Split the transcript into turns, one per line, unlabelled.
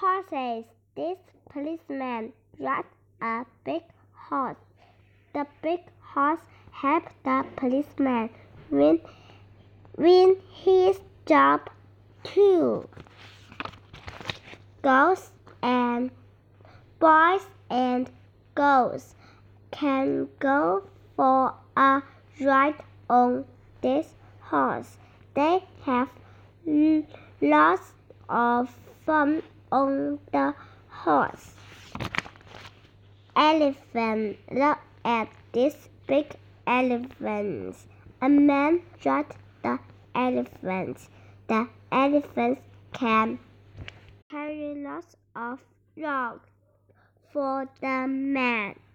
horses. This policeman rides a big horse. The big horse helps the policeman win his job too. Girls and boys and girls can go for a ride on this horse. They have lots of fun on the horse. Elephant. Look at this big elephant. A man rides the elephant. The elephant can carry lots of logs for the man.